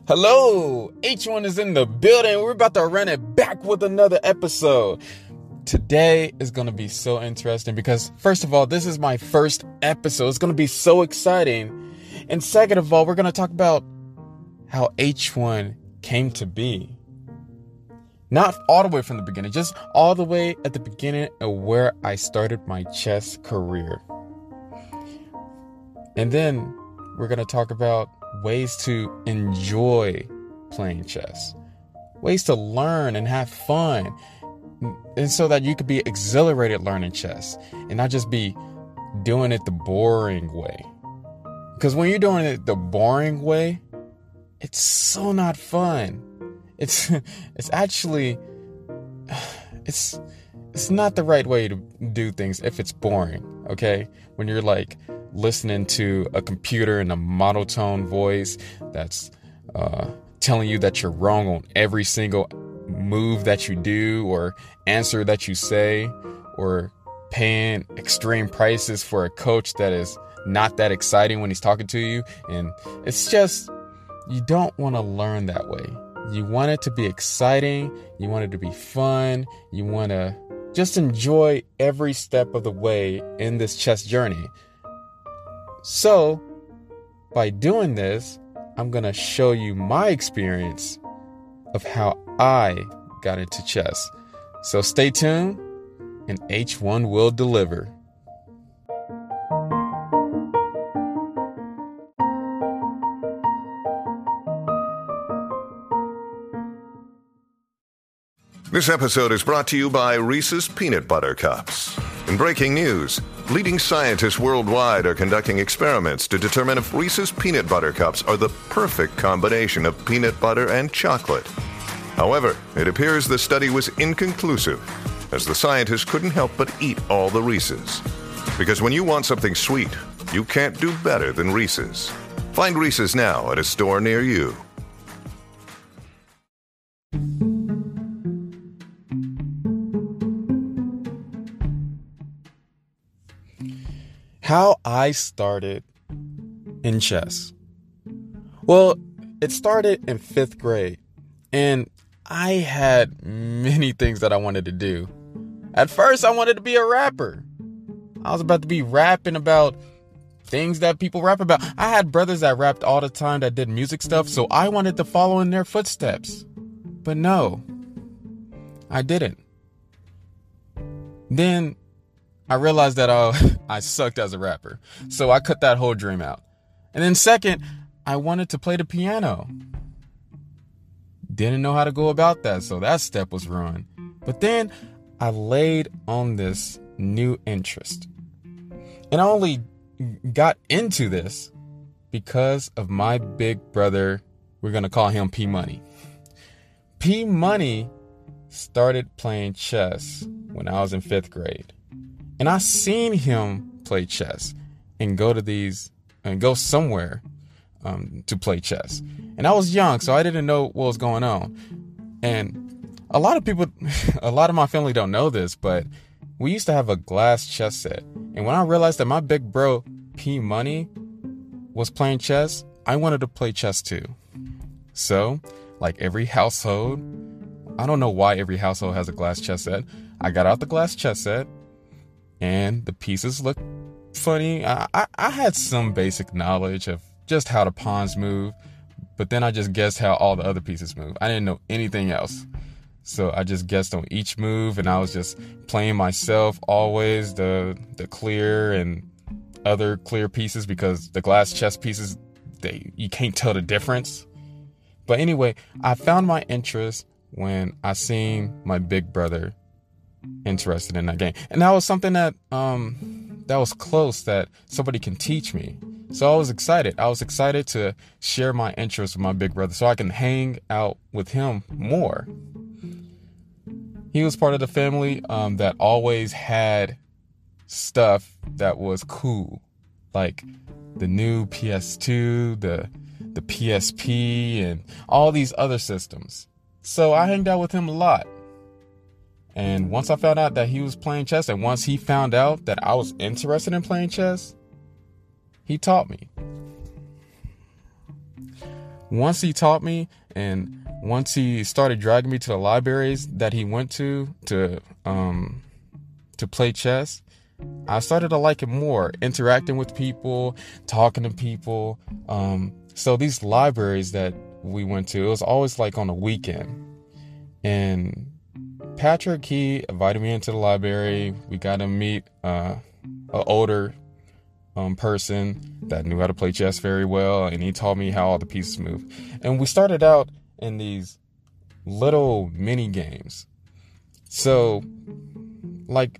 Hello, H1 is in the building. We're about to run it back with another episode. Today is going to be so interesting because, first of all, this is my first episode. It's going to be so exciting. And second of all, we're going to talk about how H1 came to be. Not all the way from the beginning, just all the way at the beginning of where I started my chess career. And then we're going to talk about ways to enjoy playing chess, ways to learn and have fun, and so that you could be exhilarated learning chess and not just be doing it the boring way. Because when you're doing it the boring way, it's so not fun. It's actually not the right way to do things if it's boring, okay? When you're like listening to a computer in a monotone voice that's telling you that you're wrong on every single move that you do or answer that you say, or paying extreme prices for a coach that is not that exciting when he's talking to you. And it's just, you don't want to learn that way. You want it to be exciting. You want it to be fun. You want to just enjoy every step of the way in this chess journey. So, by doing this, I'm going to show you my experience of how I got into chess. So stay tuned, and H1 will deliver. This episode is brought to you by Reese's Peanut Butter Cups. In breaking news, leading scientists worldwide are conducting experiments to determine if Reese's Peanut Butter Cups are the perfect combination of peanut butter and chocolate. However, it appears the study was inconclusive, as the scientists couldn't help but eat all the Reese's. Because when you want something sweet, you can't do better than Reese's. Find Reese's now at a store near you. How I started in chess. Well, it started in 5th grade, and I had many things that I wanted to do. At first, I wanted to be a rapper. I was about to be rapping about things that people rap about. I had brothers that rapped all the time that did music stuff, so I wanted to follow in their footsteps. But no, I didn't. Then I realized that I sucked as a rapper, so I cut that whole dream out. And then second, I wanted to play the piano. Didn't know how to go about that, so that step was ruined. But then I laid on this new interest. And I only got into this because of my big brother. We're going to call him P Money. P Money started playing chess when I was in 5th grade. And I seen him play chess and go somewhere to play chess. And I was young, so I didn't know what was going on. And a lot of my family don't know this, but we used to have a glass chess set. And when I realized that my big bro, P Money, was playing chess, I wanted to play chess too. So, like every household, I don't know why every household has a glass chess set. I got out the glass chess set, and the pieces looked funny. I had some basic knowledge of just how the pawns move, but then I just guessed how all the other pieces move. I didn't know anything else. So I just guessed on each move, and I was just playing myself, always the clear and other clear pieces, because the glass chess pieces, you can't tell the difference. But anyway, I found my interest when I seen my big brother interested in that game, and that was something that was close, that somebody can teach me. So I was excited to share my interest with my big brother so I can hang out with him more. He was part of the family that always had stuff that was cool, like the new PS2, the PSP, and all these other systems. So I hanged out with him a lot. And once I found out that he was playing chess, and once he found out that I was interested in playing chess, he taught me. once he taught me, and once he started dragging me to the libraries that he went to play chess, I started to like it more, interacting with people, talking to people. So these libraries that we went to, it was always like on a weekend. And Patrick, he invited me into the library. We got to meet an older person that knew how to play chess very well, and he taught me how all the pieces move. And we started out in these little mini games. So, like,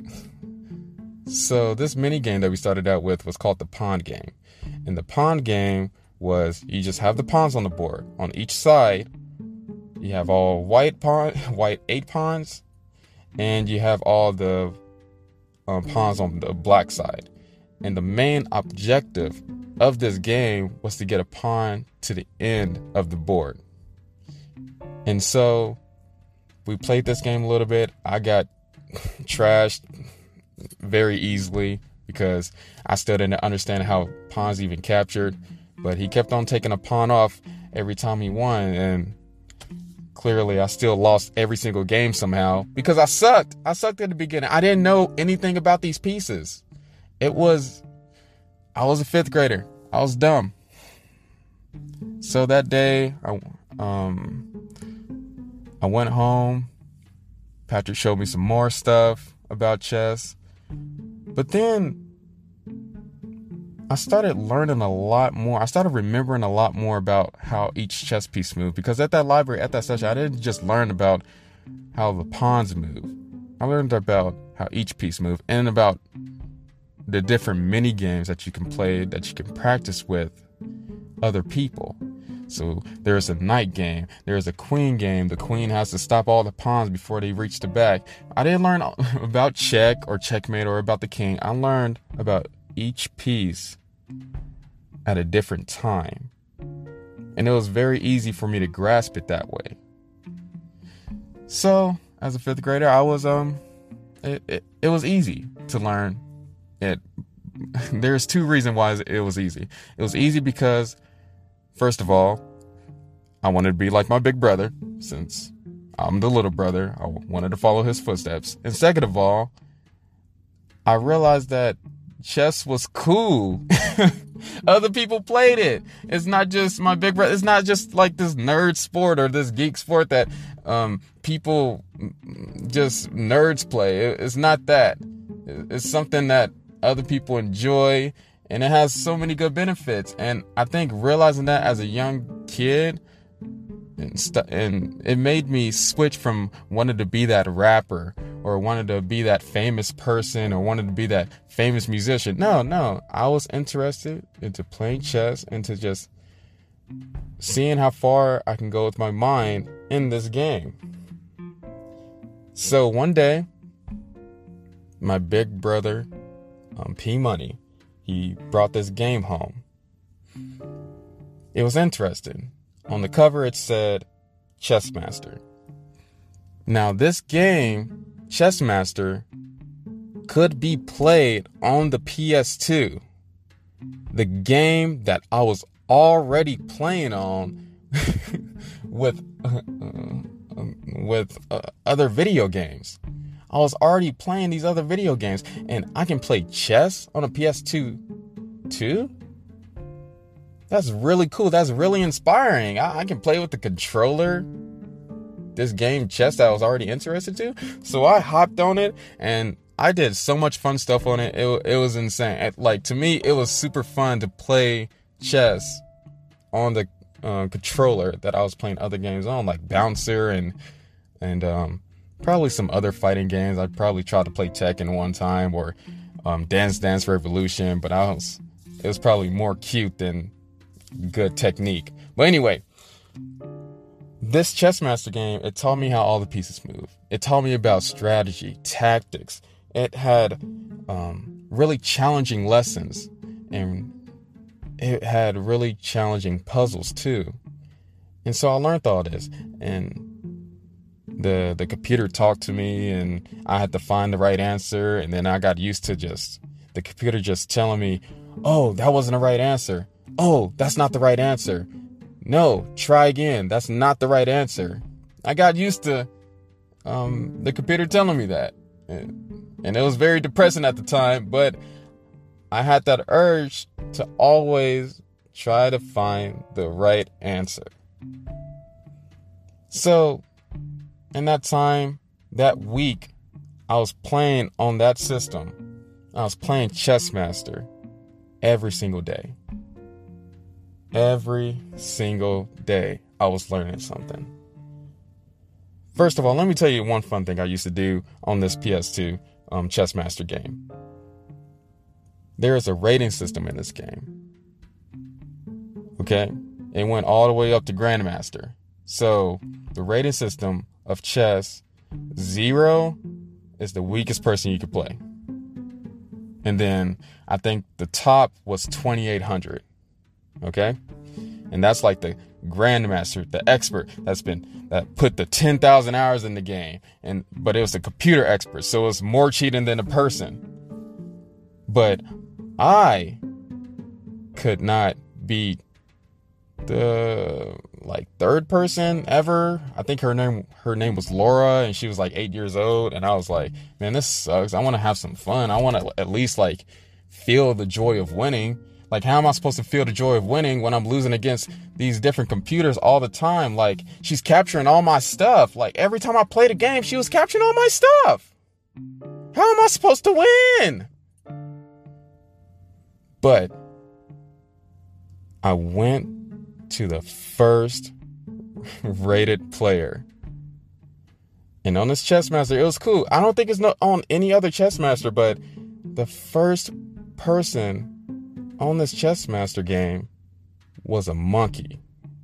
so this mini game that we started out with was called the pawn game. And the pawn game was, you just have the pawns on the board. On each side, you have all white 8 pawns, and you have all the pawns on the black side. And the main objective of this game was to get a pawn to the end of the board. And so we played this game a little bit. I got trashed very easily because I still didn't understand how pawns even captured. But he kept on taking a pawn off every time he won. And clearly I still lost every single game somehow because I sucked. I sucked at the beginning. I didn't know anything about these pieces. I was a 5th grader. I was dumb. So that day, I went home. Patrick showed me some more stuff about chess. But then I started learning a lot more. I started remembering a lot more about how each chess piece moved. Because at that library, at that session, I didn't just learn about how the pawns move. I learned about how each piece moved and about the different mini games that you can play, that you can practice with other people. So there's a knight game, there's a queen game. The queen has to stop all the pawns before they reach the back. I didn't learn about check or checkmate or about the king. I learned about each piece at a different time. And it was very easy for me to grasp it that way. So as a 5th grader, I was it was easy to learn it. There's 2 reasons why it was easy. It was easy because, first of all, I wanted to be like my big brother, since I'm the little brother. I wanted to follow his footsteps. And second of all, I realized that chess was cool. Other people played it. It's not just my big brother. It's not just like this nerd sport or this geek sport that people just nerds play. It's not that. It's something that other people enjoy, and it has so many good benefits. And I think realizing that as a young kid, and it made me switch from wanting to be that rapper or wanted to be that famous person or wanted to be that famous musician. No, I was interested into playing chess and to just seeing how far I can go with my mind in this game. So one day, my big brother, P Money, he brought this game home. It was interesting. On the cover, it said Chess Master. Now, this game, Chess Master, could be played on the PS2. The game that I was already playing on with other video games. I was already playing these other video games, and I can play chess on a PS2 too? That's really cool. That's really inspiring. I can play with the controller. This game, chess, that I was already interested to. So I hopped on it, and I did so much fun stuff on it. It was insane. Like, to me, it was super fun to play chess on the controller that I was playing other games on, like Bouncer and probably some other fighting games. I probably tried to play Tekken one time, or Dance Dance Revolution, but it was probably more cute than good technique. But anyway, this Chess Master game, it taught me how all the pieces move. It taught me about strategy, tactics. It had really challenging lessons, and it had really challenging puzzles too. And so I learned all this, and the computer talked to me, and I had to find the right answer. And then I got used to just the computer just telling me, oh, that wasn't the right answer. Oh, that's not the right answer. no, try again. That's not the right answer. I got used to the computer telling me that. And it was very depressing at the time, but I had that urge to always try to find the right answer. So, in that time, that week, I was playing on that system. I was playing Chessmaster every single day. Every single day, I was learning something. First of all, let me tell you one fun thing I used to do on this PS2 Chessmaster game. There is a rating system in this game. Okay? It went all the way up to Grandmaster. So, the rating system of chess, 0 is the weakest person you could play. And then, I think the top was 2800. Okay? And that's like the Grandmaster, the expert that put the 10,000 hours in the game. But it was a computer expert, so it was more cheating than a person. But I could not beat the third person ever. I think her name was Laura, and she was 8 years old. And I was like, man, this sucks. I want to have some fun. I want to at least feel the joy of winning. How am I supposed to feel the joy of winning when I'm losing against these different computers all the time? She's capturing all my stuff. Every time I played a game, she was capturing all my stuff. How am I supposed to win? But I went to the first rated player. And on this Chessmaster, it was cool. I don't think it's not on any other Chessmaster, but the first person on this Chessmaster game was a monkey.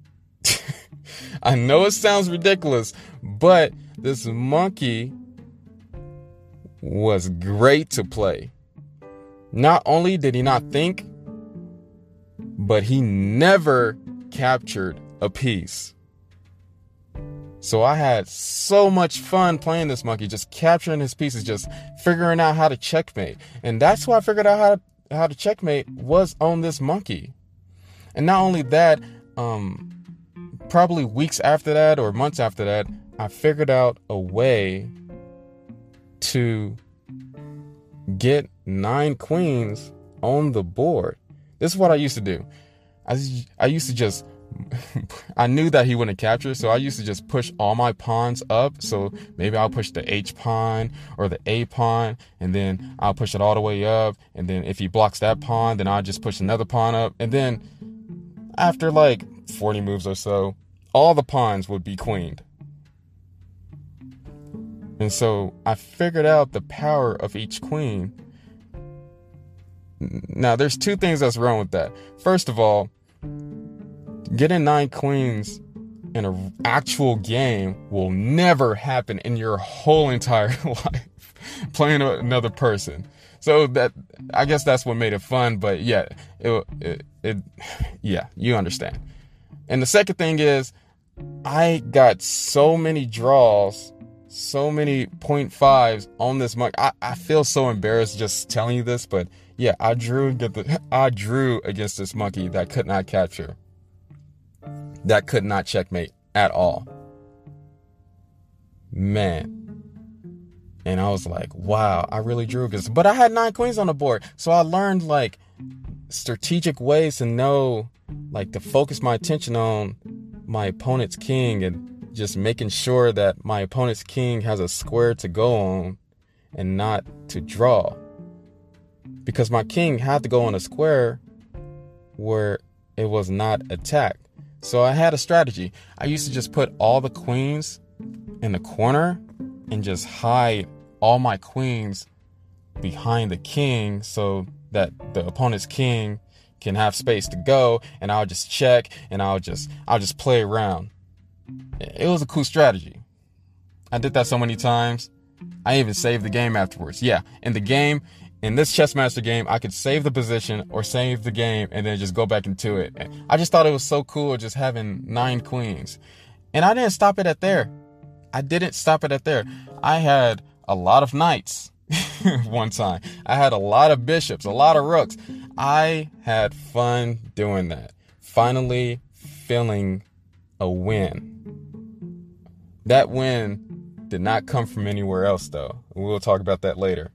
I know it sounds ridiculous, but this monkey was great to play. Not only did he not think, but he never captured a piece. So I had so much fun playing this monkey, just capturing his pieces, just figuring out how to checkmate. And that's why I figured out how to checkmate was on this monkey. And not only that, probably weeks after that or months after that, I figured out a way to get 9 queens on the board. This is what I used to do. I used to just, I knew that he wouldn't capture, so I used to just push all my pawns up. So maybe I'll push the H pawn or the A pawn, and then I'll push it all the way up. And then if he blocks that pawn, then I'll just push another pawn up. And then after 40 moves or so, all the pawns would be queened. And so I figured out the power of each queen. Now, there's 2 things that's wrong with that. First of all, getting 9 queens in an actual game will never happen in your whole entire life playing another person. So that, I guess that's what made it fun. But yeah, yeah, you understand. And the second thing is, I got so many draws, so many 0.5s on this monkey. I feel so embarrassed just telling you this, but yeah, I drew against this monkey that could not capture. That could not checkmate at all. Man. And I was like, wow, I really drew against. But I had 9 queens on the board. So I learned strategic ways to know, to focus my attention on my opponent's king and just making sure that my opponent's king has a square to go on and not to draw. Because my king had to go on a square where it was not attacked. So I had a strategy. I used to just put all the queens in the corner and just hide all my queens behind the king so that the opponent's king can have space to go, and I'll just check and I'll just play around. It was a cool strategy. I did that so many times. I even saved the game afterwards. Yeah, in this Chessmaster game, I could save the position or save the game and then just go back into it. I just thought it was so cool just having 9 queens. And I didn't stop it at there. I had a lot of knights one time. I had a lot of bishops, a lot of rooks. I had fun doing that. Finally feeling a win. That win did not come from anywhere else, though. We'll talk about that later.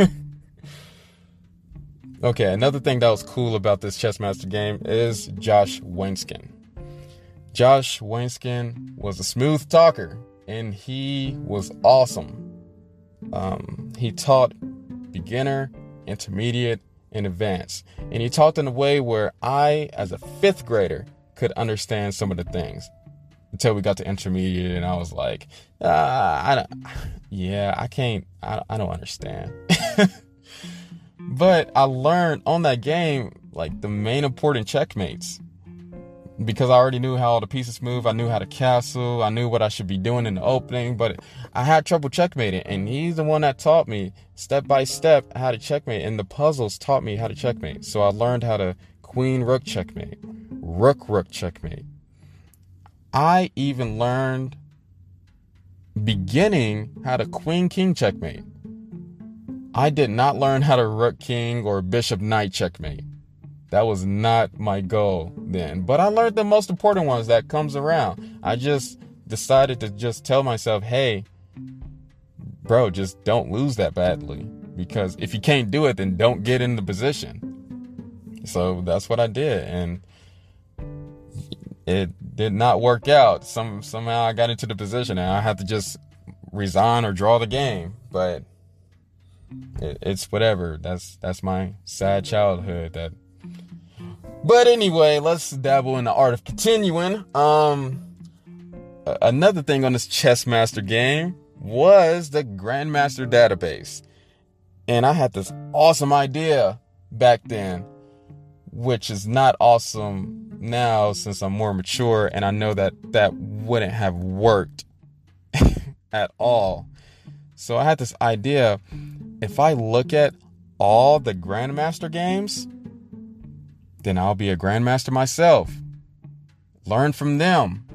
Okay, another thing that was cool about this Chessmaster game is Josh Wainskin. Josh Wainskin was a smooth talker, and he was awesome. He taught beginner, intermediate, and advanced. And he taught in a way where I, as a 5th grader, could understand some of the things. Until we got to intermediate, and I was like, I don't understand. But I learned on that game, like, the main important checkmates. Because I already knew how all the pieces move. I knew how to castle. I knew what I should be doing in the opening. But I had trouble checkmating. And he's the one that taught me step by step how to checkmate. And the puzzles taught me how to checkmate. So I learned how to queen-rook checkmate. Rook-rook checkmate. I even learned beginning how to queen-king checkmate. I did not learn how to rook-king or bishop-knight checkmate. That was not my goal then. But I learned the most important ones that comes around. I just decided to just tell myself, hey, bro, just don't lose that badly. Because if you can't do it, then don't get in the position. So that's what I did. And it did not work out. Somehow I got into the position and I had to just resign or draw the game. But it's whatever. That's my sad childhood. But anyway, let's dabble in the art of continuing. Another thing on this Chessmaster game was the Grandmaster database. And I had this awesome idea back then, which is not awesome now since I'm more mature, and I know that wouldn't have worked at all. So I had this idea, if I look at all the Grandmaster games, then I'll be a Grandmaster myself. Learn from them.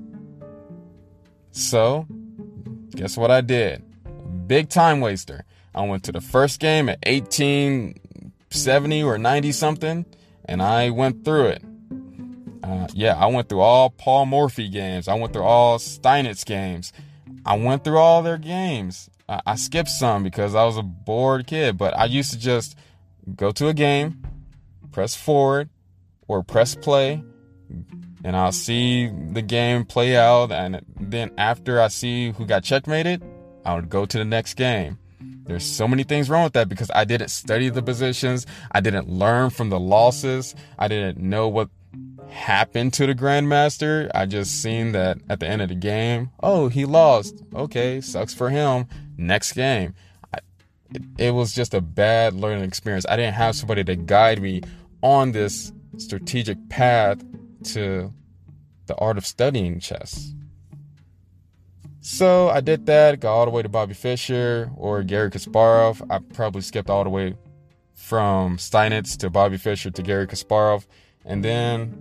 So, guess what I did? Big time waster. I went to the first game at 1870 or 90 something, and I went through it. I went through all Paul Morphy games. I went through all Steinitz games. I went through all their games. I skipped some because I was a bored kid, but I used to just go to a game, press forward or press play, and I'll see the game play out. And then after I see who got checkmated, I would go to the next game. There's so many things wrong with that because I didn't study the positions. I didn't learn from the losses. I didn't know what happened to the Grandmaster. I just seen that at the end of the game, oh, he lost. Okay, sucks for him. Next game. It was just a bad learning experience. I didn't have somebody to guide me on this strategic path to the art of studying chess. So I did that, got all the way to Bobby Fischer or Garry Kasparov. I probably skipped all the way from Steinitz to Bobby Fischer to Garry Kasparov. And then,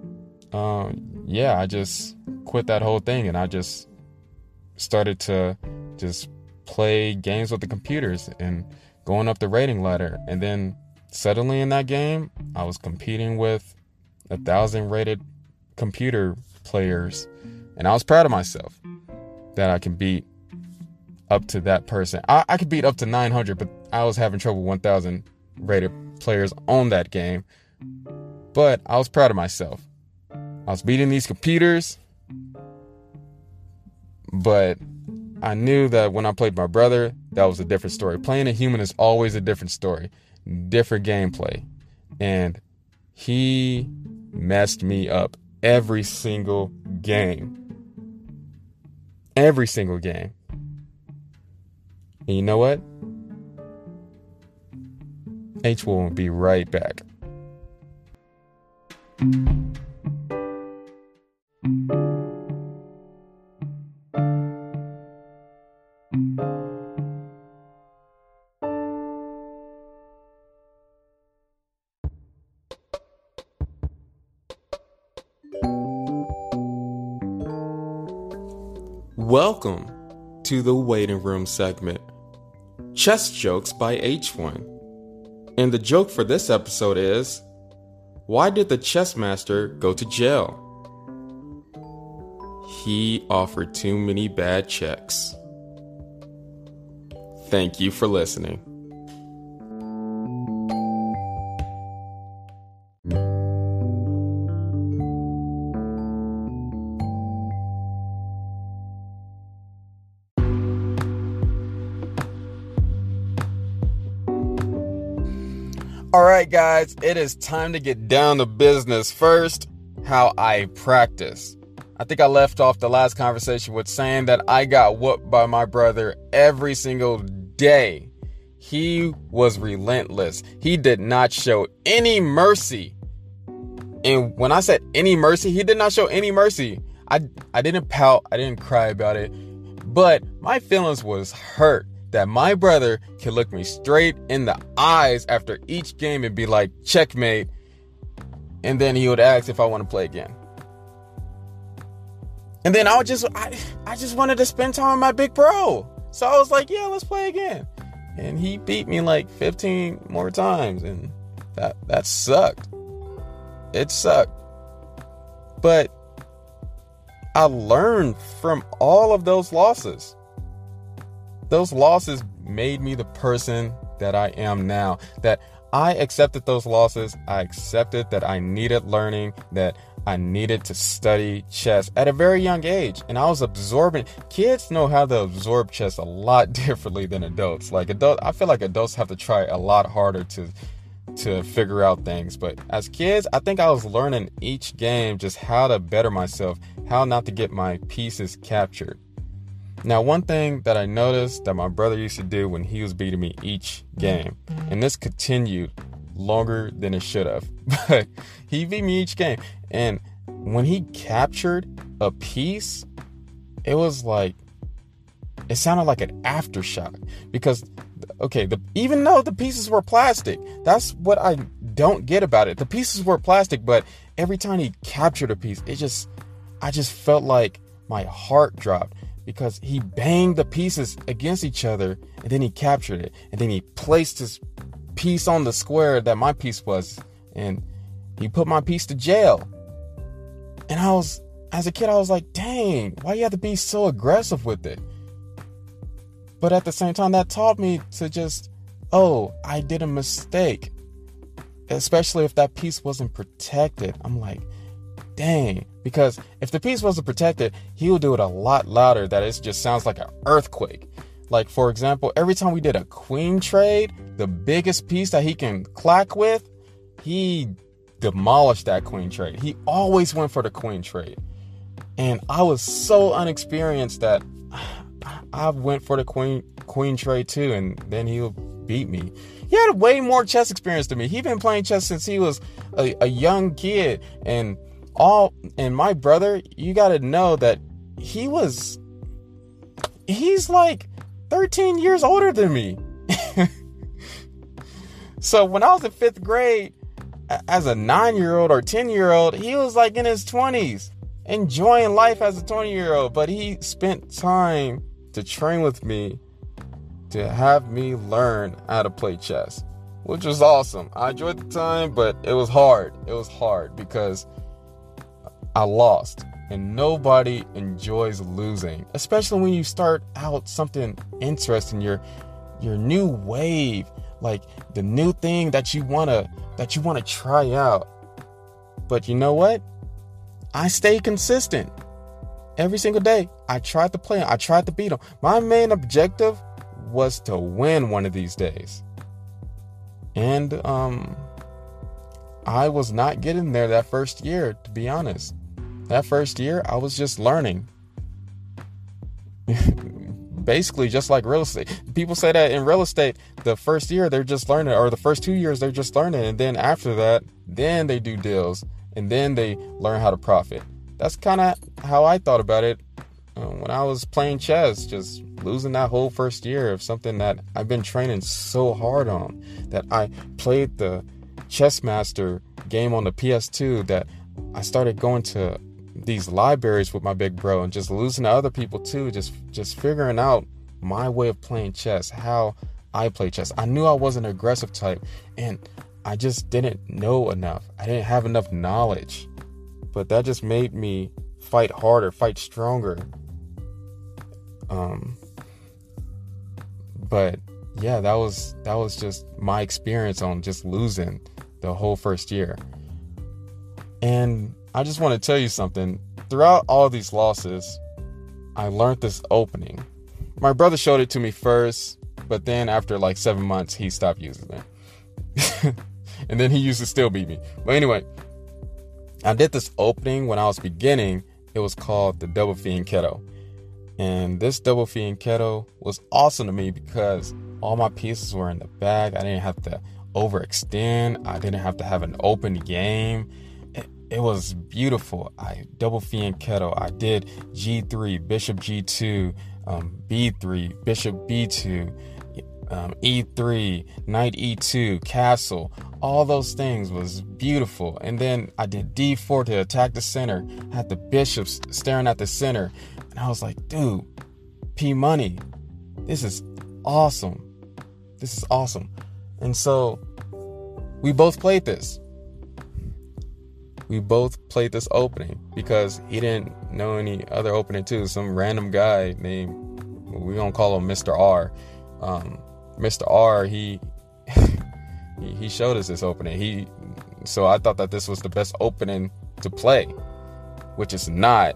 I just quit that whole thing and I just started to just play games with the computers and going up the rating ladder. And then suddenly in that game, I was competing with 1,000 rated computer players. And I was proud of myself that I can beat up to that person. I could beat up to 900, but I was having trouble with 1,000 rated players on that game. But I was proud of myself. I was beating these computers, but I knew that when I played my brother, that was a different story. Playing a human is always a different story, different gameplay. And he messed me up every single game. Every single game. And you know what? H will be right back. Welcome to the waiting room segment, Chess Jokes by H1. And the joke for this episode is, why did the chess master go to jail? he offered too many bad checks. Thank you for listening. All right, guys, it is time to get down to business. First, how I practice. I think I left off the last conversation with saying that I got whooped by my brother every single day. He was relentless. He did not show any mercy. And when I said any mercy, he did not show any mercy. I didn't pout. I didn't cry about it. But my feelings was hurt that my brother could look me straight in the eyes after each game and be like, checkmate. And then he would ask if I want to play again. And then I just wanted to spend time with my big bro. So I was like, yeah, let's play again. And he beat me like 15 more times. And that sucked. It sucked. But I learned from all of those losses. Those losses made me the person that I am now. That I accepted those losses. I accepted that I needed learning, that I needed to study chess at a very young age. And I was absorbing. Kids know how to absorb chess a lot differently than adults. I feel like adults have to try a lot harder to figure out things. But as kids, I think I was learning each game just how to better myself, how not to get my pieces captured. Now, one thing that I noticed that my brother used to do when he was beating me each game, and this continued longer than it should have, but he beat me each game. And when he captured a piece, it was like, it sounded like an aftershock. Because, okay, even though the pieces were plastic, that's what I don't get about it. The pieces were plastic, but every time he captured a piece, I just felt like my heart dropped. Because he banged the pieces against each other, and then he captured it. And then he placed his piece on the square that my piece was. And he put my piece to jail. And as a kid, I was like, dang, why you have to be so aggressive with it? But at the same time, that taught me to just, I did a mistake. Especially if that piece wasn't protected. I'm like, dang. Because if the piece wasn't protected, he would do it a lot louder, that it just sounds like an earthquake. Like, for example, every time we did a queen trade, the biggest piece that he can clack with, he demolished that queen trade. He always went for the queen trade. And I was so unexperienced that I went for the queen trade too, and then he would beat me. He had way more chess experience than me. He'd been playing chess since he was a young kid, and my brother, you got to know that he's like 13 years older than me. So when I was in 5th grade, as a 9-year-old or 10-year-old, he was like in his 20s, enjoying life as a 20-year-old. But he spent time to train with me, to have me learn how to play chess, which was awesome. I enjoyed the time, but it was hard. It was hard because I lost, and nobody enjoys losing, especially when you start out something interesting, your new wave, like the new thing that you want to try out. But you know what? I stayed consistent every single day. I tried to play him. I tried to beat him. My main objective was to win one of these days. And I was not getting there that first year, to be honest. That first year, I was just learning. Basically, just like real estate. People say that in real estate, the first year, they're just learning, or the first 2 years, they're just learning. And then after that, then they do deals. And then they learn how to profit. That's kind of how I thought about it when I was playing chess, just losing that whole first year of something that I've been training so hard on. That I played the Chessmaster game on the PS2, that I started going to these libraries with my big bro and just losing to other people too, just figuring out my way of playing chess, how I play chess. I knew I wasn't an aggressive type, and I just didn't know enough. I didn't have enough knowledge, but that just made me fight harder, fight stronger. But yeah, that was just my experience on just losing the whole first year. And I just want to tell you something. Throughout all these losses, I learned this opening. My brother showed it to me first, but then after like 7 months, he stopped using it. And then he used to still beat me. But anyway, I did this opening when I was beginning. It was called the Double Fiend Keto. And this Double Fiend Keto was awesome to me because all my pieces were in the bag. I didn't have to overextend. I didn't have to have an open game. It was beautiful. I Double Fiend Keto. I did G3, Bishop G2, B3, Bishop B2, E3, Knight E2, Castle. All those things was beautiful. And then I did D4 to attack the center. I had the bishops staring at the center. And I was like, dude, P Money, this is awesome. This is awesome. And so we both played this. We both played this opening because he didn't know any other opening too. Some random guy named, we're going to call him Mr. R. Mr. R, he showed us this opening. So I thought that this was the best opening to play, which is not.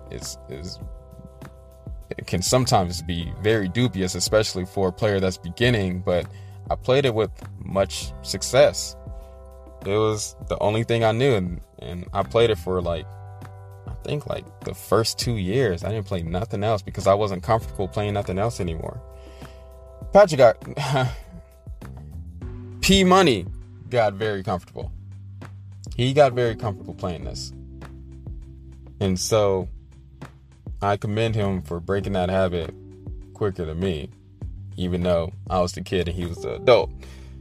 It can sometimes be very dubious, especially for a player that's beginning, but I played it with much success. It was the only thing I knew, and I played it for I think the first 2 years. I didn't play nothing else because I wasn't comfortable playing nothing else anymore. Patrick got P Money got very comfortable. He got very comfortable playing this. And so I commend him for breaking that habit quicker than me, even though I was the kid and he was the adult.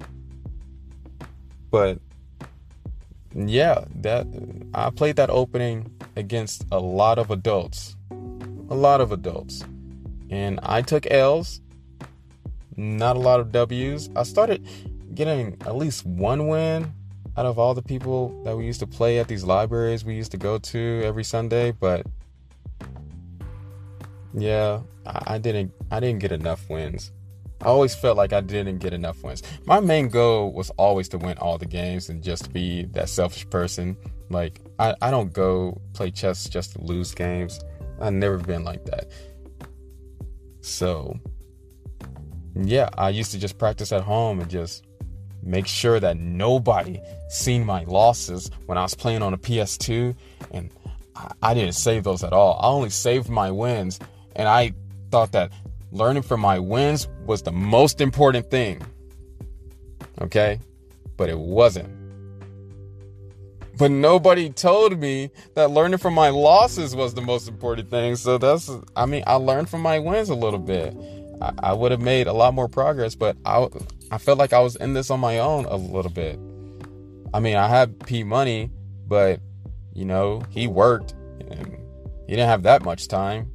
But yeah, I played that opening against a lot of adults. And I took L's, not a lot of W's. I started getting at least one win out of all the people that we used to play at these libraries we used to go to every Sunday, but yeah, I didn't get enough wins. I always felt like I didn't get enough wins. My main goal was always to win all the games and just be that selfish person. Like, I don't go play chess just to lose games. I've never been like that. So, yeah, I used to just practice at home and just make sure that nobody seen my losses when I was playing on a PS2. And I didn't save those at all. I only saved my wins. And I thought that learning from my wins was the most important thing. Okay? But it wasn't. But nobody told me that learning from my losses was the most important thing. So I learned from my wins a little bit. I would have made a lot more progress, but I felt like I was in this on my own a little bit. I mean, I had P Money, but, he worked and he didn't have that much time.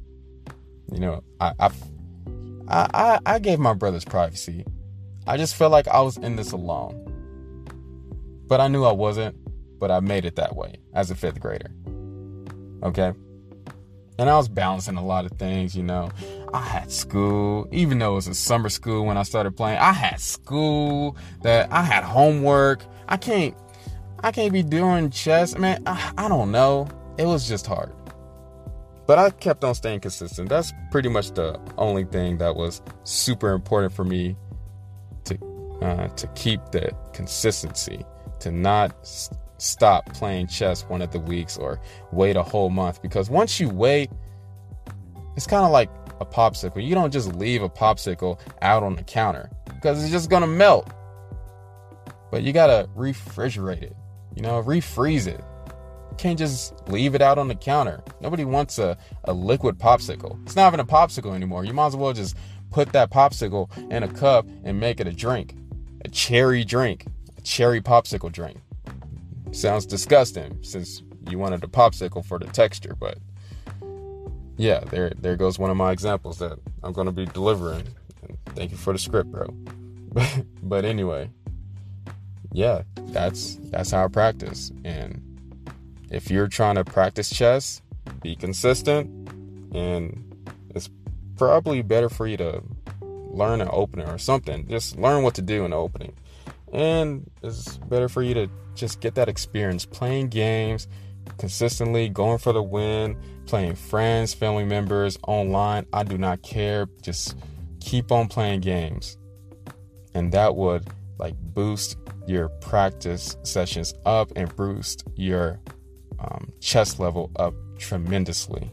I gave my brothers privacy. I just felt like I was in this alone. But I knew I wasn't, but I made it that way as a 5th grader. Okay? And I was balancing a lot of things, I had school, even though it was a summer school when I started playing. I had school, that I had homework. I can't be doing chess. Man, I don't know. It was just hard. But I kept on staying consistent. That's pretty much the only thing that was super important for me to keep the consistency, to not stop playing chess one of the weeks or wait a whole month. Because once you wait, it's kind of like a popsicle. You don't just leave a popsicle out on the counter because it's just gonna melt. But you gotta refrigerate it, refreeze it. You can't just leave it out on the counter. Nobody wants a liquid popsicle. It's not even a popsicle anymore. You might as well just put that popsicle in a cup and make it a drink. A cherry drink. A cherry popsicle drink. Sounds disgusting since you wanted a popsicle for the texture, but yeah, there goes one of my examples that I'm going to be delivering. And thank you for the script, bro. But anyway, yeah, that's how I practice. And if you're trying to practice chess, be consistent, and it's probably better for you to learn an opening or something. Just learn what to do in the opening. And it's better for you to just get that experience playing games consistently, going for the win, playing friends, family members, online. I do not care. Just keep on playing games. And that would boost your practice sessions up and boost your chess level up tremendously.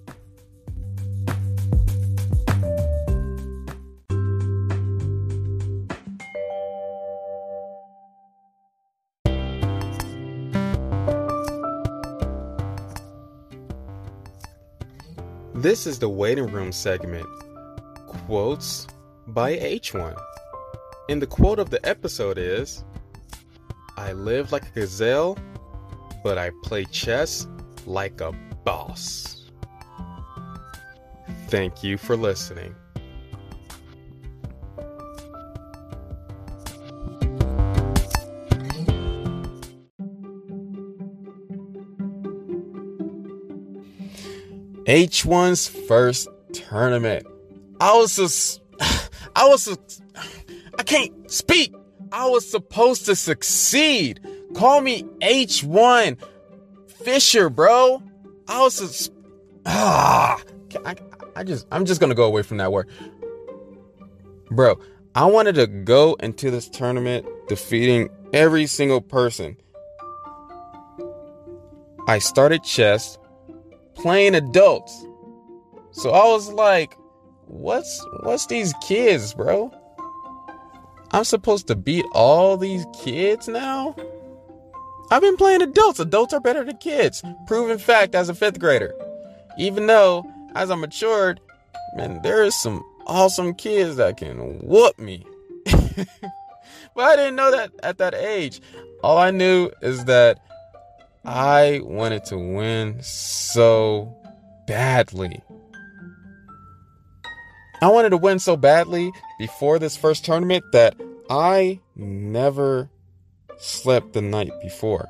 This is the waiting room segment, quotes by H1. And the quote of the episode is, "I live like a gazelle, but I play chess like a boss." Thank you for listening. H1's first tournament. I can't speak. I was supposed to succeed. Call me H1 Fisher, bro. I'm just gonna go away from that word. Bro, I wanted to go into this tournament defeating every single person. I started chess playing adults. So I was like, what's these kids, bro? I'm supposed to beat all these kids now? I've been playing adults. Adults are better than kids. Proven fact as a 5th grader. Even though, as I matured, man, there is some awesome kids that can whoop me. But I didn't know that at that age. All I knew is that I wanted to win so badly. I wanted to win so badly before this first tournament that I never slept the night before.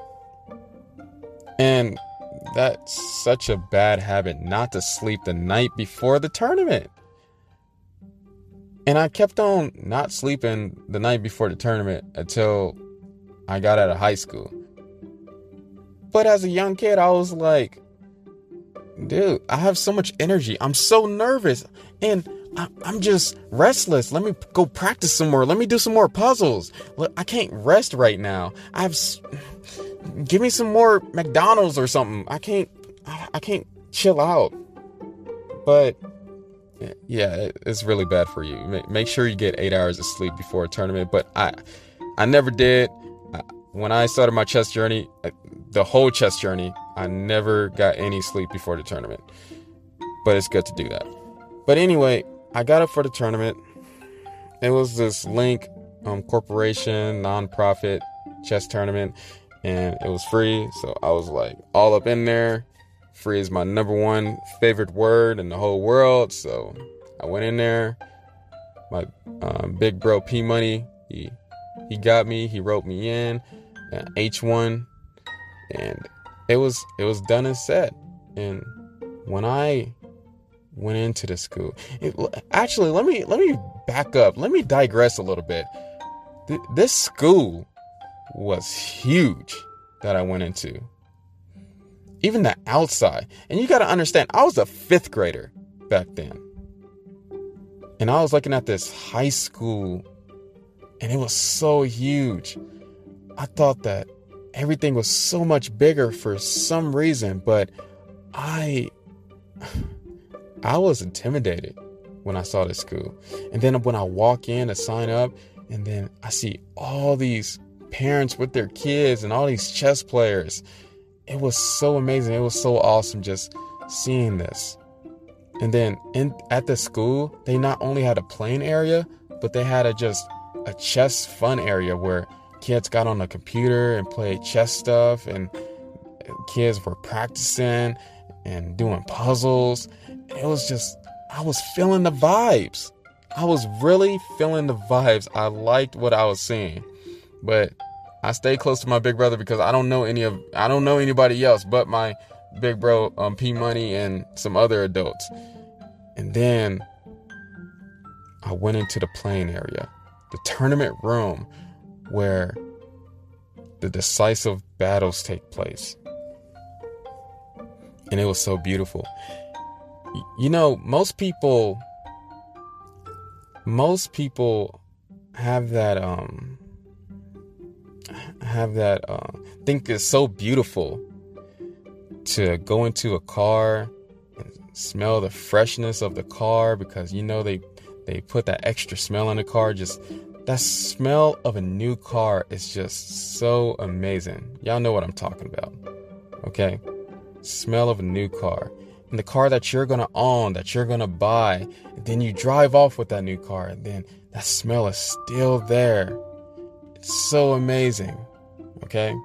And that's such a bad habit, not to sleep the night before the tournament. And I kept on not sleeping the night before the tournament until I got out of high school. But as a young kid, I was like, dude, I have so much energy. I'm so nervous. And I'm just restless. Let me go practice some more. Let me do some more puzzles. Look, I can't rest right now. Give me some more McDonald's or something. I can't chill out. But yeah, it's really bad for you. Make sure you get 8 hours of sleep before a tournament. But I never did. When I started my chess journey, the whole chess journey, I never got any sleep before the tournament. But it's good to do that. But anyway, I got up for the tournament. It was this Link Corporation nonprofit chess tournament, and it was free. So I was like all up in there. Free is my number one favorite word in the whole world. So I went in there. My big bro P Money, he got me. He wrote me in. H1, and it was done and said. And when I went into the school, actually, let me back up. Let me digress a little bit. This school was huge that I went into. Even the outside. And you got to understand, I was a 5th grader back then. And I was looking at this high school, and it was so huge. I thought that everything was so much bigger for some reason, but I was intimidated when I saw this school. And then when I walk in to sign up, and then I see all these parents with their kids and all these chess players, it was so amazing. It was so awesome just seeing this. And then at the school, they not only had a playing area, but they had a chess fun area where kids got on the computer and played chess stuff, and kids were practicing and doing puzzles. It was just, I was feeling the vibes. I was really feeling the vibes. I liked what I was seeing. But I stayed close to my big brother because I don't know anybody else but my big bro, P Money, and some other adults. And then I went into the playing area, the tournament room where the decisive battles take place. And it was so beautiful. You know, most people have that think it's so beautiful to go into a car and smell the freshness of the car, because you know they put that extra smell in the car. Just that smell of a new car is just so amazing. Y'all know what I'm talking about, okay? Smell of a new car. And the car that you're gonna own, that you're gonna buy, and then you drive off with that new car, and then that smell is still there. It's so amazing, okay?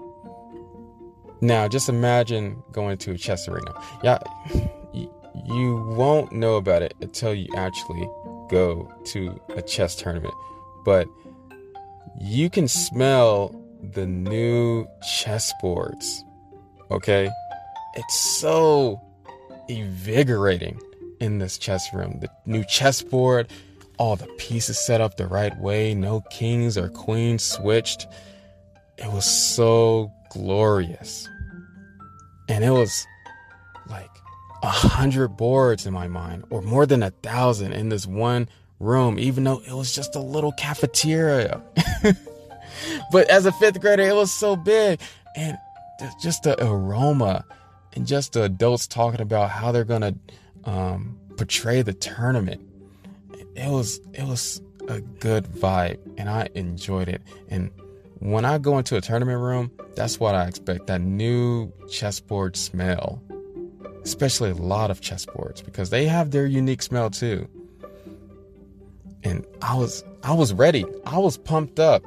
Now, just imagine going to a chess arena. Yeah, you won't know about it until you actually go to a chess tournament. But you can smell the new chessboards, okay? It's so invigorating in this chess room. The new chessboard, all the pieces set up the right way, no kings or queens switched. It was so glorious. And it was like 100 boards in my mind, or more than 1,000 in this one room, even though it was just a little cafeteria. But as a fifth grader, it was so big. And just the aroma, and just the adults talking about how they're gonna portray the tournament. It was a good vibe, and I enjoyed it. And when I go into a tournament room, that's what I expect, that new chessboard smell. Especially a lot of chessboards, because they have their unique smell too. And I was ready. I was pumped up.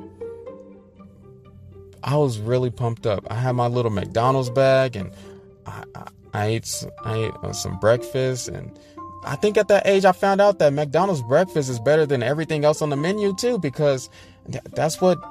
I was really pumped up. I had my little McDonald's bag, and I ate some breakfast. And I think at that age I found out that McDonald's breakfast is better than everything else on the menu too, because that's what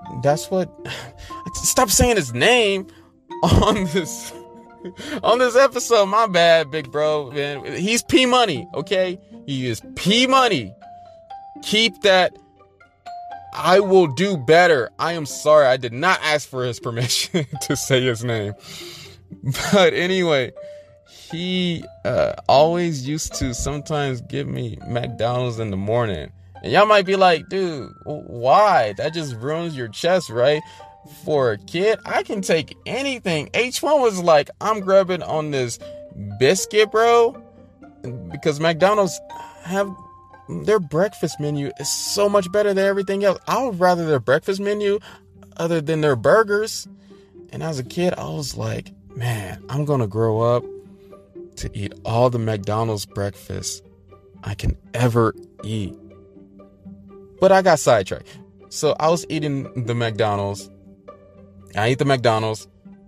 stop saying his name on this episode. My bad, big bro, man. He's P Money, okay? He is P Money. Keep that. I will do better. I am sorry. I did not ask for his permission to say his name. But anyway, he always used to sometimes give me McDonald's in the morning. And y'all might be like, dude, why? That just ruins your chest, right? For a kid, I can take anything. H1 was like, I'm grabbing on this biscuit, bro. Because McDonald's have their breakfast menu is so much better than everything else. I would rather their breakfast menu other than their burgers. And as a kid, I was like, man, I'm going to grow up to eat all the McDonald's breakfast I can ever eat. But I got sidetracked. So I was eating the McDonald's. I ate the McDonald's.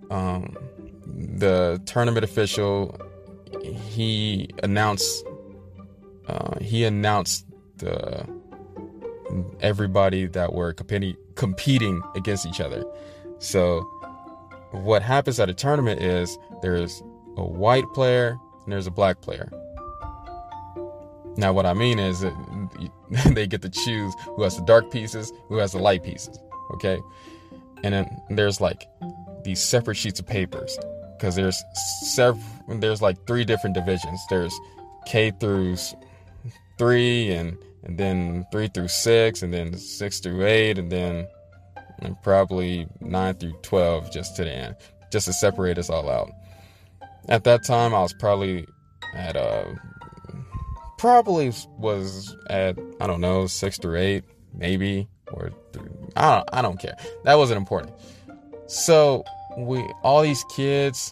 The tournament official, he announced everybody that were competing against each other. So what happens at a tournament is there's a white player and there's a black player. Now what I mean is that they get to choose who has the dark pieces, who has the light pieces, okay? And then there's like these separate sheets of papers, because there's like 3 different divisions. There's K through 3, and then 3 through 6, and then 6 through 8, and then probably 9 through 12 just to the end, just to separate us all out. At that time, I was probably at I don't know, 6 through 8, maybe, or 3. I don't care. That wasn't important. So all these kids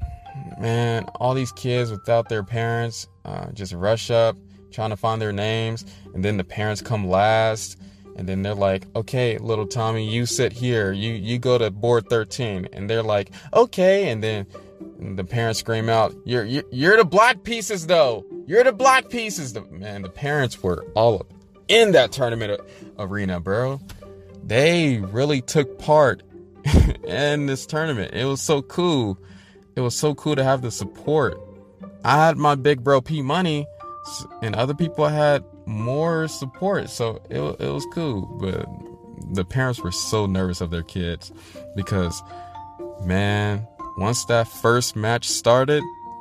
without their parents, just rush up trying to find their names, and then the parents come last, and then they're like, okay, little Tommy, you sit here, you go to board 13, and they're like, okay, and then the parents scream out, you're the black pieces though, you're the black pieces. Man, the parents were all up in that tournament arena, bro. They really took part in this tournament. It was so cool. it was so cool to have the support. I had my big bro P Money, and other people had more support, so it was cool. But the parents were so nervous of their kids because, man, once that first match started,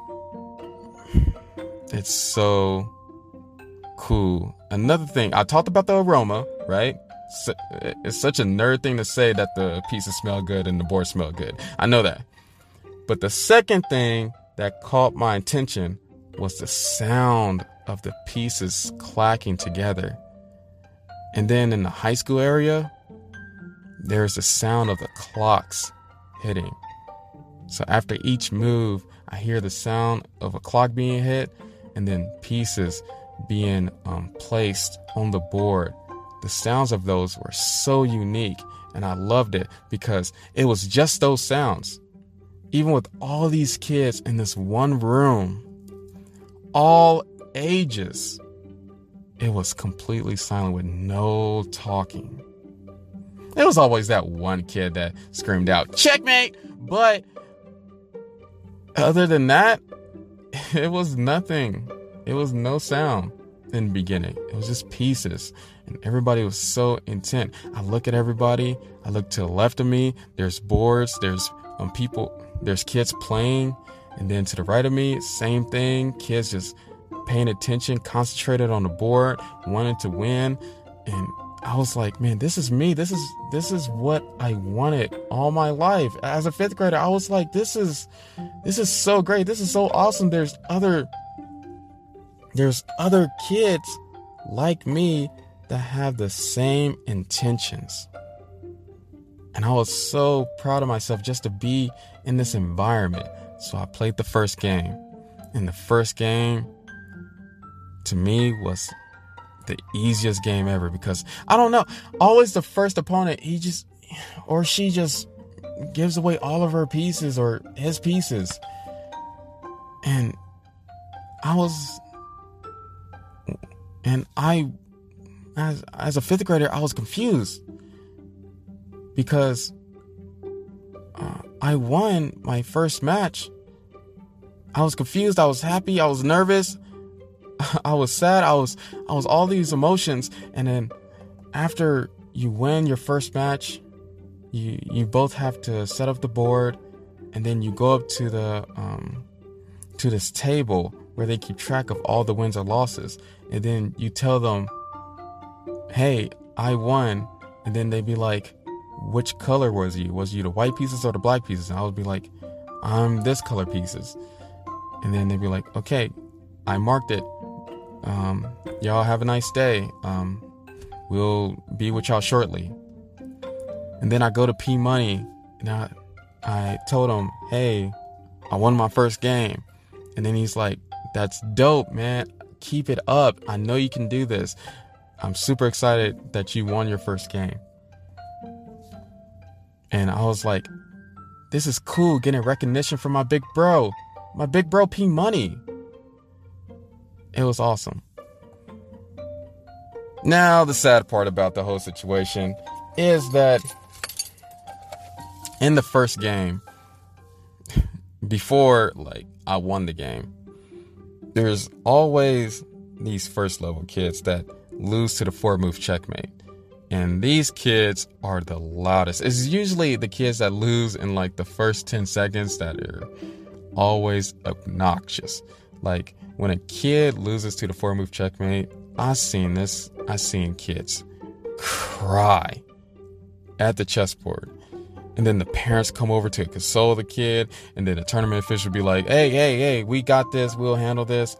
it's so cool. Another thing, I talked about the aroma, right? So, it's such a nerd thing to say that the pieces smell good and the board smell good. I know that. But the second thing that caught my attention was the sound of the pieces clacking together. And then in the high school area, there's the sound of the clocks hitting. So after each move, I hear the sound of a clock being hit and then pieces being placed on the board. The sounds of those were so unique, and I loved it because it was just those sounds. Even with all these kids in this one room, all ages, it was completely silent with no talking. There was always that one kid that screamed out, "Checkmate!" But other than that, it was nothing. It was no sound in the beginning. It was just pieces. And everybody was so intent. I look at everybody. I look to the left of me. There's boards. There's people. There's kids playing. And then to the right of me, same thing. Kids just paying attention, concentrated on the board, wanting to win. And I was like, man, this is me. This is what I wanted all my life. As a fifth grader, I was like, this is so great. This is so awesome. There's other kids like me that have the same intentions. And I was so proud of myself just to be in this environment. So I played the first game. And the first game, to me, was the easiest game ever because, I don't know, always the first opponent, he just gives away all of her pieces or his pieces. And as a fifth grader, I was confused because I won my first match. I was confused. I was happy. I was nervous. I was sad. I was all these emotions. And then after you win your first match, you both have to set up the board, and then you go up to to this table where they keep track of all the wins or losses. And then you tell them, "Hey, I won." And then they'd be like, "Which color was you? Was you the white pieces or the black pieces?" And I would be like, "I'm this color pieces." And then they'd be like, "Okay, I marked it. Y'all have a nice day. We'll be with y'all shortly." And then I go to P Money, and I told him, "Hey, I won my first game." And then he's like, "That's dope, man. Keep it up. I know you can do this. I'm super excited that you won your first game." And I was like, this is cool, getting recognition from my big bro P Money. It was awesome. Now, the sad part about the whole situation is that in the first game, before I won the game, there's always these first level kids that lose to the 4-move checkmate. And these kids are the loudest. It's usually the kids that lose in the first 10 seconds that are always obnoxious. Like when a kid loses to the 4-move checkmate, I've seen kids cry at the chessboard. And then the parents come over to console the kid, and then the tournament official be like, hey, we got this, we'll handle this.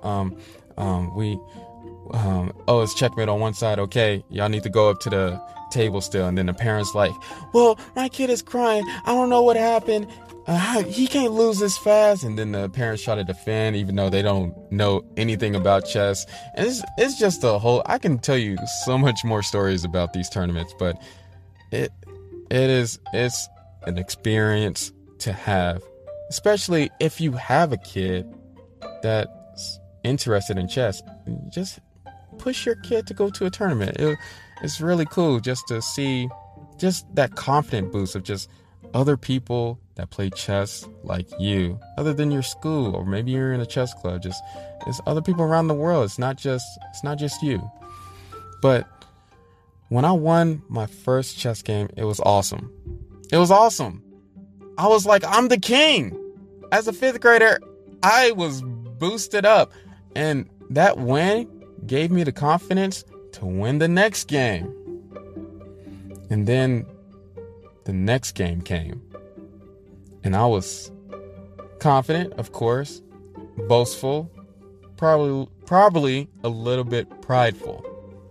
It's checkmate on one side. Okay, y'all need to go up to the table still. And then the parents like, well, my kid is crying. I don't know what happened. He can't lose this fast. And then the parents try to defend, even though they don't know anything about chess. And it's just a whole. I can tell you so much more stories about these tournaments, but it's an experience to have, especially if you have a kid that's interested in chess. Just push your kid to go to a tournament. It's really cool just to see just that confident boost of just, other people that play chess like you, other than your school, or maybe you're in a chess club. Just it's other people around the world. It's not just you. But when I won my first chess game, it was awesome. It was awesome. I was like, I'm the king. As a 5th grader, I was boosted up, and that win gave me the confidence to win the next game. And then the next game came, and I was confident, of course, boastful, probably a little bit prideful.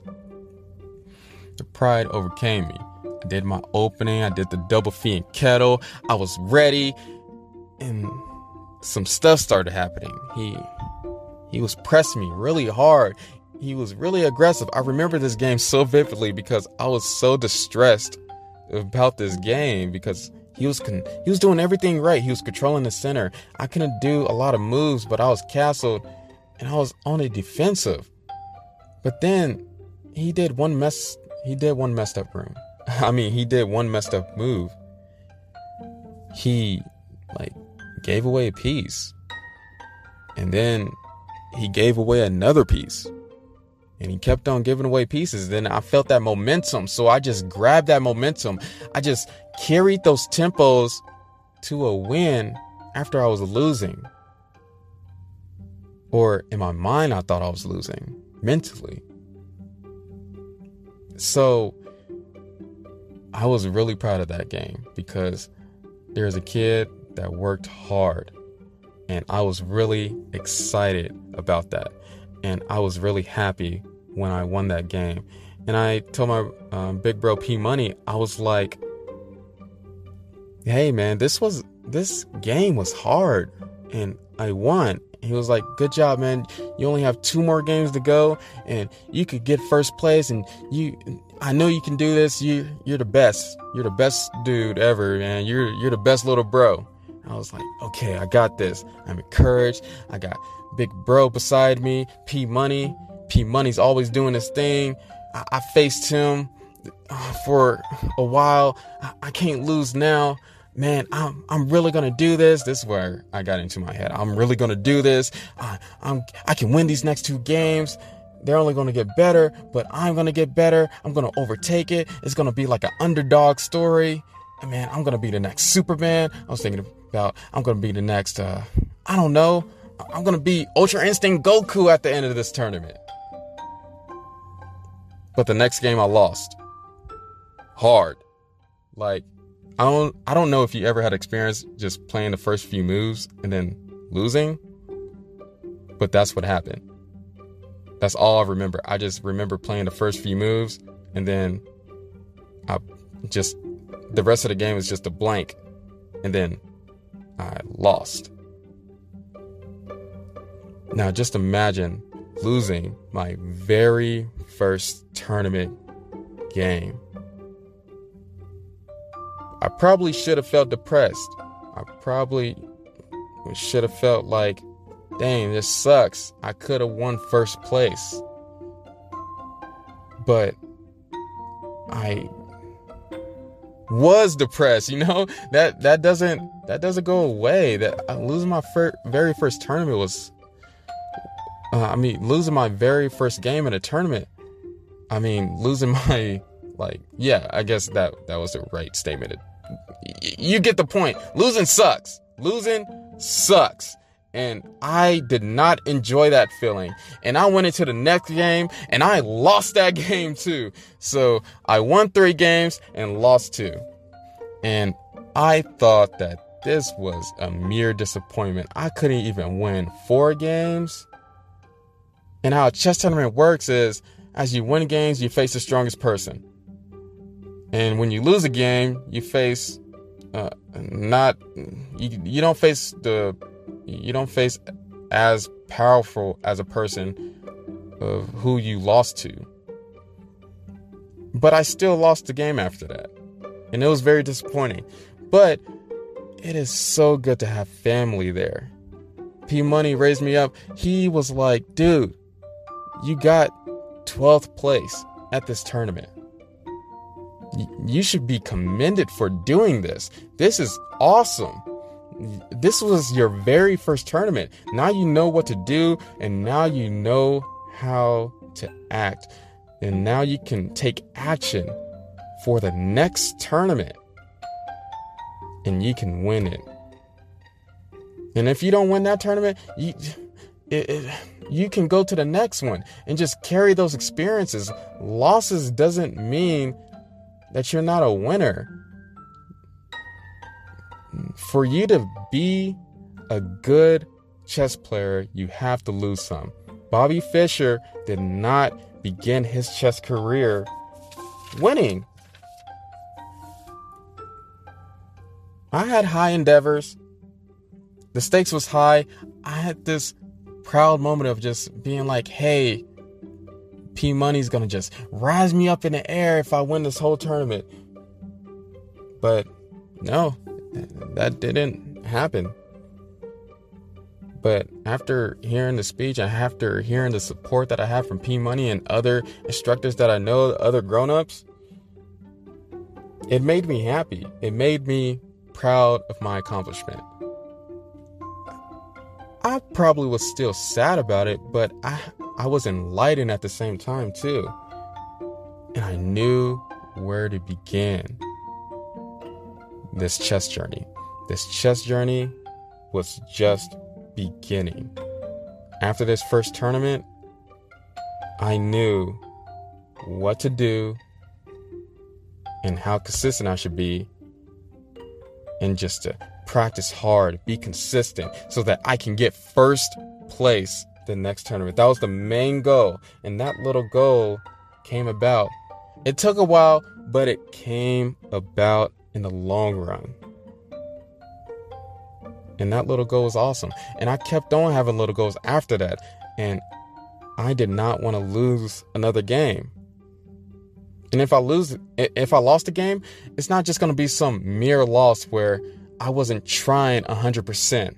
The pride overcame me. I did my opening, I did the double fee and kettle, I was ready, and some stuff started happening. He was pressing me really hard. He was really aggressive. I remember this game so vividly because I was so distressed about this game because he was doing everything right. He was controlling the center. I couldn't do a lot of moves, but I was castled and I was on the defensive. But then he did one messed up room. He did one messed up move. He gave away a piece. And then he gave away another piece. And he kept on giving away pieces. Then I felt that momentum. So I just grabbed that momentum. I just carried those tempos to a win after I was losing. Or in my mind, I thought I was losing mentally. So I was really proud of that game because there's a kid that worked hard. And I was really excited about that. And I was really happy when I won that game. And I told my big bro P Money, I was like, hey man, this game was hard and I won. He was like, good job, man. You only have 2 more games to go and you could get first place, and I know you can do this. You're the best. You're the best dude ever, man. You're the best little bro. I was like, okay, I got this. I'm encouraged. I got big bro beside me, P Money. P Money's always doing his thing. I faced him for a while. I can't lose now. Man, I'm really gonna do this. This is where I got into my head. I'm really gonna do this. I can win these next 2 games. They're only gonna get better, but I'm gonna get better. I'm gonna overtake it. It's gonna be like an underdog story. And man, I'm gonna be the next Superman. I was thinking about I'm gonna be the next. I don't know. I'm gonna be Ultra Instinct Goku at the end of this tournament. But the next game I lost. Hard. Like, I don't know if you ever had experience just playing the first few moves and then losing. But that's what happened. That's all I remember. I just remember playing the first few moves and then the rest of the game was just a blank. And then I lost. Now just imagine losing my very first tournament game. I probably should have felt depressed. I probably should have felt like, dang, this sucks. I could have won first place. But I was depressed, that doesn't go away. That losing my very first tournament was, losing my very first game in a tournament. Losing my, I guess that was the right statement. You get the point. Losing sucks. And I did not enjoy that feeling. And I went into the next game and I lost that game too. So I won 3 games and lost 2. And I thought that this was a mere disappointment. I couldn't even win 4 games. And how a chess tournament works is, as you win games, you face the strongest person. And when you lose a game, you face you don't face as powerful as a person of who you lost to. But I still lost the game after that. And it was very disappointing. But it is so good to have family there. P Money raised me up. He was like, dude, you got 12th place at this tournament. You should be commended for doing this. This is awesome. This was your very first tournament. Now you know what to do, and now you know how to act. And now you can take action for the next tournament. And you can win it. And if you don't win that tournament, you can go to the next one and just carry those experiences. Losses doesn't mean that you're not a winner. For you to be a good chess player, you have to lose some. Bobby Fischer did not begin his chess career winning. I had high endeavors. The stakes was high. I had this proud moment of just being like, hey, P Money's gonna just rise me up in the air if I win this whole tournament. But no, that didn't happen. But after hearing the speech and after hearing the support that I have from P Money and other instructors that I know, other grown-ups, it made me happy. It made me proud of my accomplishment. I probably was still sad about it, but I was enlightened at the same time too. And I knew where to begin this chess journey. This chess journey was just beginning. After this first tournament, I knew what to do and how consistent I should be, and just to practice hard, be consistent so that I can get first place the next tournament. That was the main goal, and that little goal came about. It took a while, but it came about in the long run. And that little goal was awesome. And I kept on having little goals after that. And I did not want to lose another game. And if I lost a game, it's not just going to be some mere loss where I wasn't trying 100%.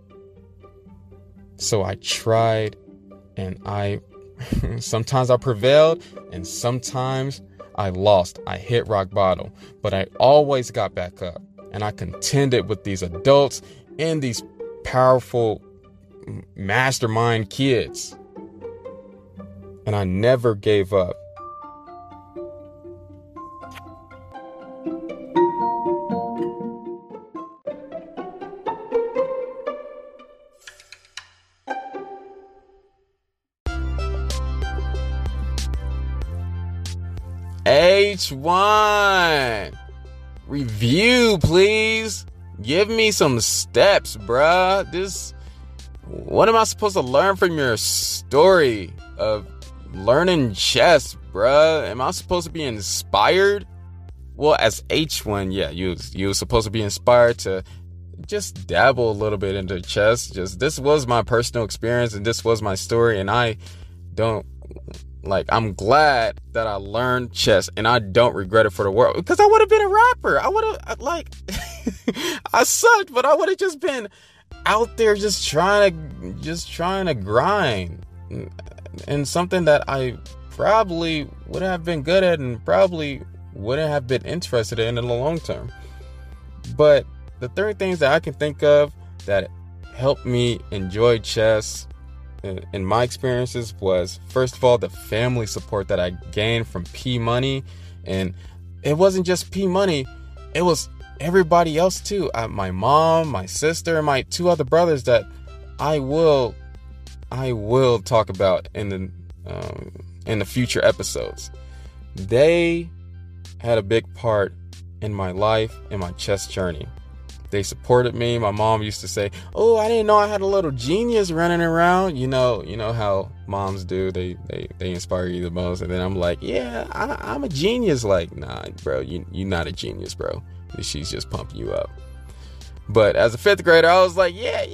So I tried, and sometimes I prevailed, and sometimes I lost. I hit rock bottom, but I always got back up, and I contended with these adults and these powerful mastermind kids, and I never gave up. H1 review, please. Give me some steps, bruh. What am I supposed to learn from your story of learning chess, bruh? Am I supposed to be inspired? Well, as H1, yeah, you were supposed to be inspired to just dabble a little bit into chess. This was my personal experience, and this was my story, and I'm glad that I learned chess, and I don't regret it for the world, because I would have been a rapper. I would have, I sucked, but I would have just been out there just trying to grind, and something that I probably would have been good at and probably wouldn't have been interested in the long term. But the three things that I can think of that helped me enjoy chess in my experiences was, first of all, the family support that I gained from P Money. And it wasn't just P Money, it was everybody else too. My mom, my sister, and my two other brothers that I will talk about in the future episodes. They had a big part in my life, in my chess journey. They supported me. My mom used to say, "Oh, I didn't know I had a little genius running around." You know how moms do. They inspire you the most. And then I'm like, "Yeah, I'm a genius." Like, nah, bro, you're not a genius, bro. She's just pumping you up. But as a fifth grader, I was like, yeah,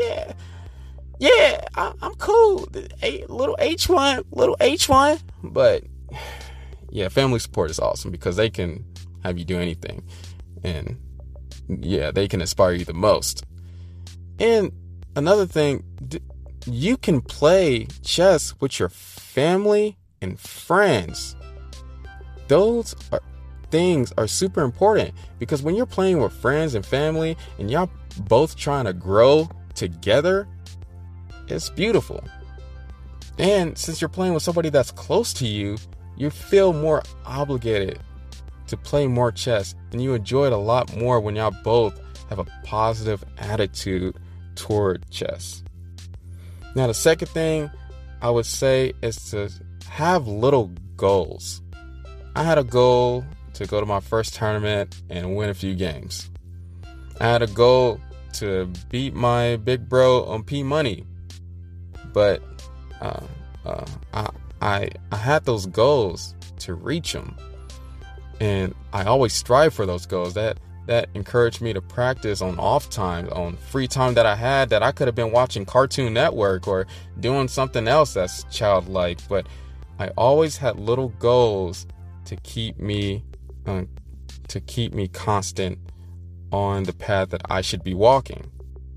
I'm cool. Little H1. But yeah, family support is awesome because they can have you do anything. And yeah, they can inspire you the most. And another thing, you can play chess with your family and friends. Those things are super important, because when you're playing with friends and family and y'all both trying to grow together, it's beautiful. And since you're playing with somebody that's close to you, you feel more obligated to play more chess, and you enjoy it a lot more when y'all both have a positive attitude toward chess. Now, the second thing I would say is to have little goals. I had a goal to go to my first tournament and win a few games. I had a goal to beat my big bro on P Money, but I had those goals to reach them, and I always strive for those goals. That encouraged me to practice on off time, on free time that I had, that I could have been watching Cartoon Network or doing something else that's childlike. But I always had little goals to keep me constant on the path that I should be walking.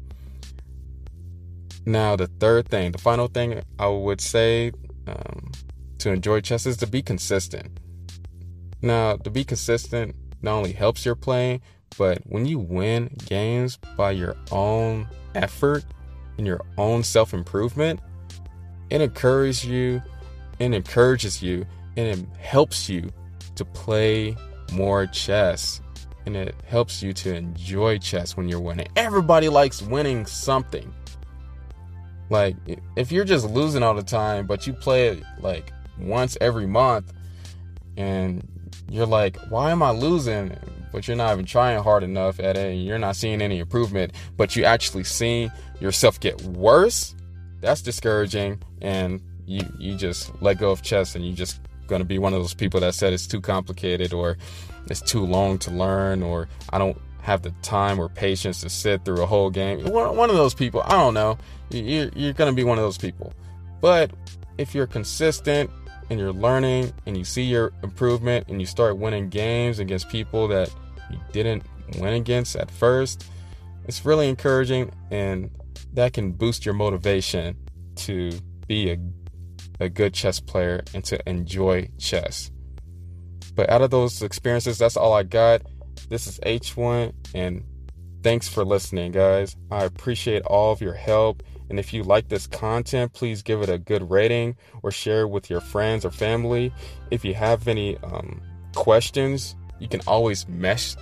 Now, the final thing I would say to enjoy chess is to be consistent. Now, to be consistent not only helps your playing, but when you win games by your own effort and your own self-improvement, it encourages you, and it helps you to play more chess, and it helps you to enjoy chess when you're winning. Everybody likes winning something. Like, if you're just losing all the time, but you play it like once every month, and you're like, why am I losing? But you're not even trying hard enough at it, and you're not seeing any improvement, but you actually see yourself get worse, that's discouraging, and you just let go of chess, and you just going to be one of those people that said it's too complicated, or it's too long to learn, or I don't have the time or patience to sit through a whole game. One of those people, I don't know. You're going to be one of those people. But if you're consistent and you're learning and you see your improvement and you start winning games against people that you didn't win against at first, it's really encouraging, and that can boost your motivation to be a good chess player and to enjoy chess. But out of those experiences, that's all I got. This is H1, and thanks for listening, guys. I appreciate all of your help. And if you like this content, please give it a good rating or share it with your friends or family. If you have any questions, you can always message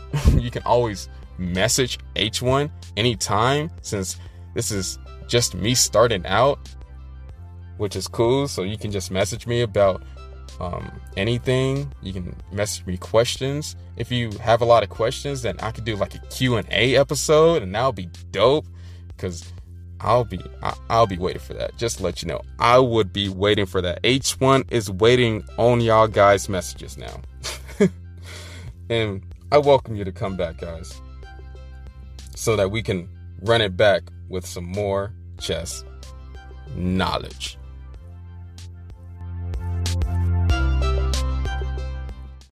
H1 anytime, since this is just me starting out, which is cool. So you can just message me about anything. You can message me questions. If you have a lot of questions, then I could do like a Q&A episode, and that'll be dope, because I'll be waiting for that. Just to let you know, I would be waiting for that. H1 is waiting on y'all guys' messages now. And I welcome you to come back, guys, so that we can run it back with some more chess knowledge.